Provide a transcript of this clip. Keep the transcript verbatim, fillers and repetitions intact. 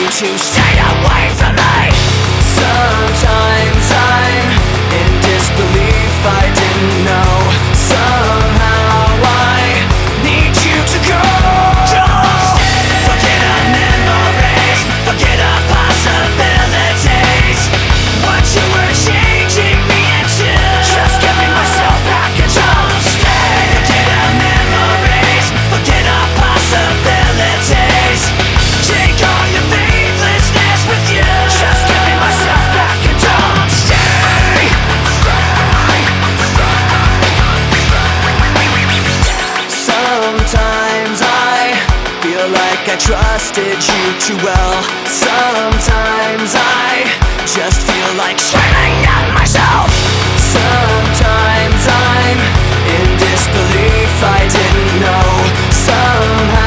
to stay away from me. Sometimes I'm in disbelief, I didn't know. Somehow I need you to go. Don't stay. Forget our memories, forget our possibilities. What you were changing me into, just giving myself back and don't stay. Forget our memories, forget our possibilities. Take all your faithlessness with you, just giving myself back and don't stay. Sometimes I feel like I trusted you too well. Sometimes I just feel like screaming at myself. Sometimes I'm in disbelief, I didn't know. Somehow